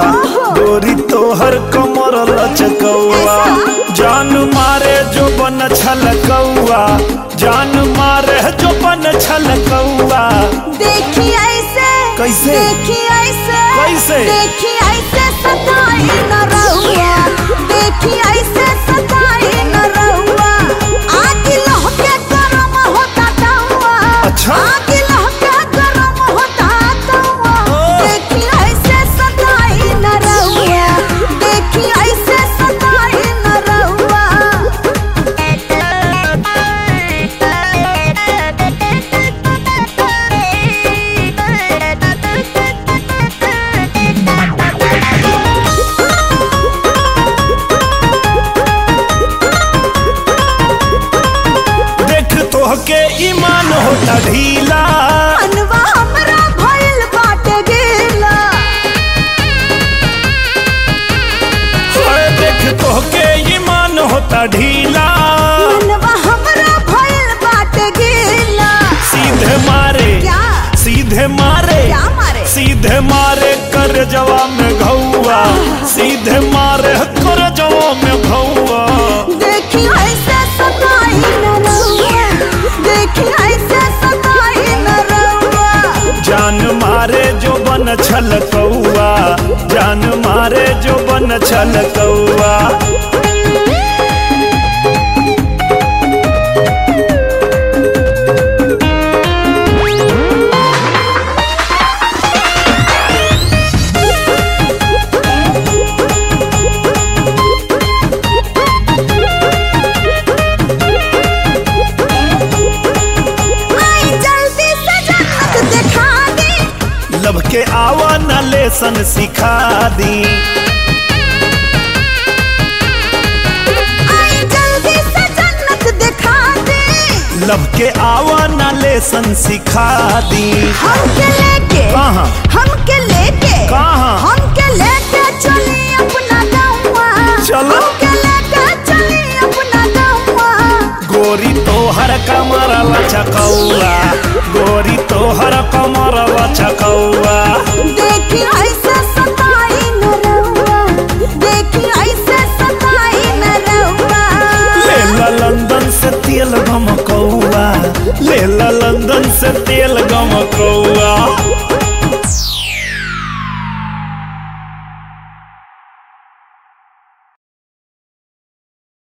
गोरी तोहर कमर लचकौआ जान मारे जो बन छलकौआ जान मारे जो बन छलकौआ देखी ऐसे कैसे देखी ऐसे कैसे देखी ऐसे सताई न रहुआ देखी ऐसे सताई न रहुआ आग लहके गरम होता तवा अच्छा आग लहके गरम होता तवा देखी ऐसे सताई न रहुआ देखी ऐसे सताई न रहुआ के ईमान होता ढीला मनवा हमरा भइल बाटे गिला देख तो के ईमान होता ढीला मनवा हमरा भइल बाटे गिला सीधे मारे क्या सीधे मारे क्या मारे सीधे मारे कर जवा में घौआ सीधे मारे कर जवा में घौआ देखी ऐसे सताई न रहुआ देखी ऐसे सताई न रहुआ जान मारे जो बन छलकौआ जान मारे जो बन छलकौआ लब के आवा न लेसन सिखा दी आई जल्दी से जन्नत दिखा दे लब के आवा न लेसन सिखा दी हमके लेके कहाँ हमके लेके कहाँ हमके लेके चली अपना गाँवा चलो हमके लेके चली अपना गाँवा गोरी तोहर कमर लचकौआ गोरी तोहर कमर लचकौआ देखी ऐसे सताई न रहुआ देखी ऐसे सताई न रहुआ ले ला लंदन से तेल गमकौआ ले ला लंदन से तेल गमकौआ